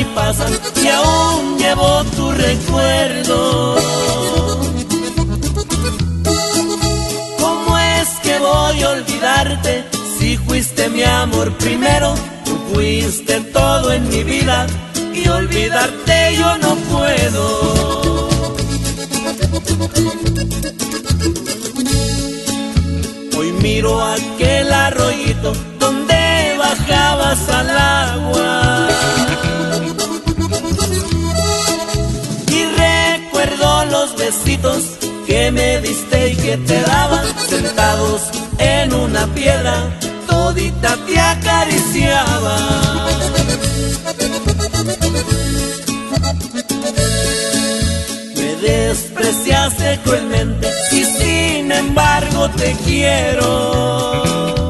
pasan y aún llevo tu recuerdo. ¿Cómo es que voy a olvidarte si fuiste mi amor primero? Tú fuiste todo en mi vida y olvidarte yo no puedo. Hoy miro aquel arroyito donde bajabas al agua y recuerdo los besitos que me diste y que te daba. Sentados en una piedra todita te acariciaba. Me despreciaste cruelmente y sin embargo te quiero.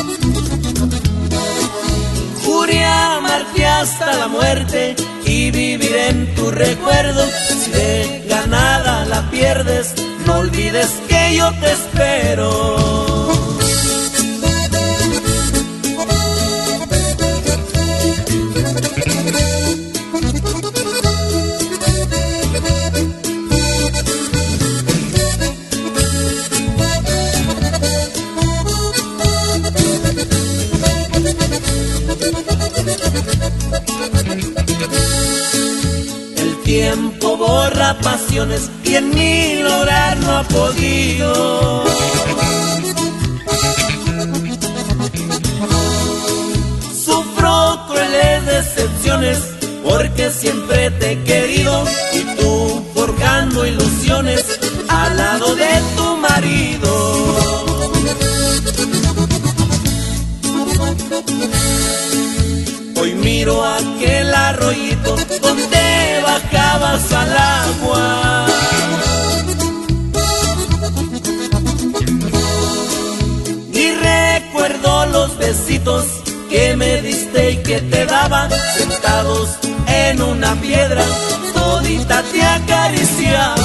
Juré amarte hasta la muerte y vivir en tu recuerdo. Si de ganada la pierdes, no olvides que yo te espero. El tiempo borra pasiones y en mí lograr no ha podido. Sufro crueles decepciones porque siempre te he querido y tú forjando ilusiones al lado de tu marido. Hoy miro aquel arroyito donde bajabas al agua y recuerdo los besitos que me diste y que te daba. Sentados en una piedra todita te acariciaba.